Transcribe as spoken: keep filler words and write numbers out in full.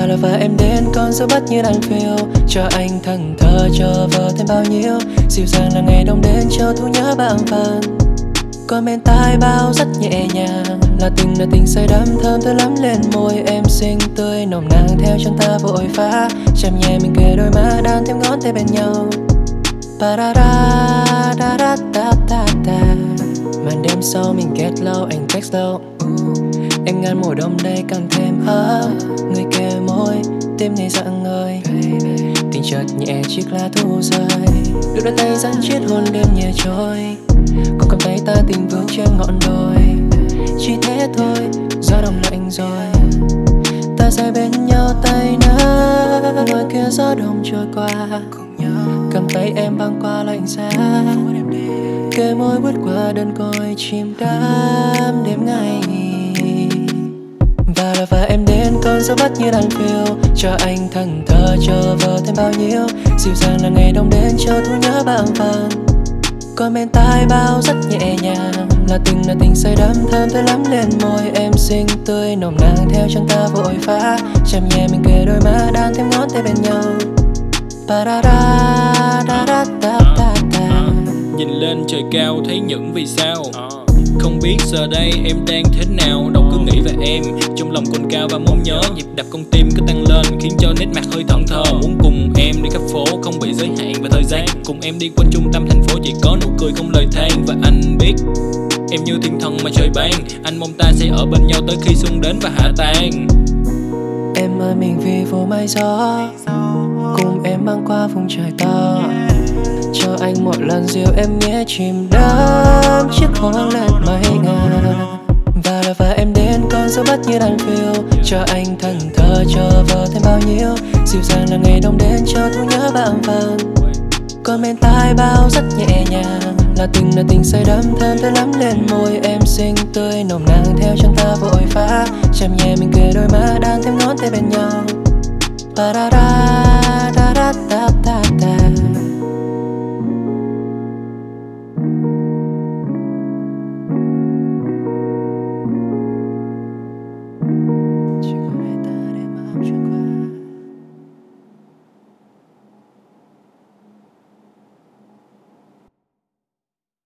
là và em đến con dấu bắt như đàn phiêu, cho anh thần thơ chờ vờ thêm bao nhiêu. Dịu dàng là ngày đông đến cho thu nhớ bàng vàng, còn bên tai bao rất nhẹ nhàng. Là tình là tình say đắm thơm thơ lắm lên môi em xinh tươi nồng nàn theo chân ta vội vã. Chạm nhẹ mình kề đôi má đan thêm ngón tay bên nhau. Ba da da da da da da da. Màn đêm sau mình kết lâu anh text lâu. Em ngăn mùa đông đây càng thêm ấm. Người kề môi tim này rạng ngời. Tình chợt nhẹ chiếc lá thu rơi. Được đôi tay dẫn chiếc hôn đêm nhẹ trôi. Còn cầm tay ta tình vương trên ngọn đồi. Chỉ thế thôi, gió đông lạnh rồi. Ta sẽ bên nhau tay nâng. Ngoài kia gió đông trôi qua. Cầm tay em băng qua lạnh giá. Kề môi bước qua đơn côi chìm đắm đêm ngày. Và là và em đến con dấu bắt như đàn phiêu, cho anh thần thơ chờ vờ thêm bao nhiêu. Dịu dàng là ngày đông đến cho thu nhớ bàng vàng, còn bên tai bao rất nhẹ nhàng. Là tình là tình say đắm thơm thơ lắm lên môi em xinh tươi nồng nàn theo chân ta vội vã. Chạm nhẹ mình kề đôi má đan thêm ngón tay bên nhau. Ba da da da da da da da. Nhìn lên trời cao thấy những vì sao. Không biết giờ đây em đang thế nào. Đâu cứ nghĩ về em trong lòng cồn cao và muốn nhớ. Nhịp đập con tim cứ tăng lên khiến cho nét mặt hơi thẫn thờ. Muốn cùng em đi khắp phố không bị giới hạn về thời gian. Cùng em đi quanh trung tâm thành phố chỉ có nụ cười không lời than. Và anh biết em như thiên thần mà trời ban. Anh mong ta sẽ ở bên nhau tới khi xuân đến và hạ tan. Em ơi mình vì vô mây gió, cùng em băng qua vùng trời to. Cho anh một lần dìu em nhé chìm đắm chiếc hôn lên mây ngàn. Và là và em đến con dấu bắt như đàn phiêu, cho anh thần thơ chờ vờ thêm bao nhiêu. Dịu dàng là ngày đông đến cho thu nhớ bàng vàng, còn bên tai bao rất nhẹ nhàng. Là tình là tình say đắm thơm thơ lắm lên môi em xinh tươi nồng nàn theo chân ta vội vã. Chạm nhẹ mình kề đôi má đan thêm ngón tay bên nhau. Ba da da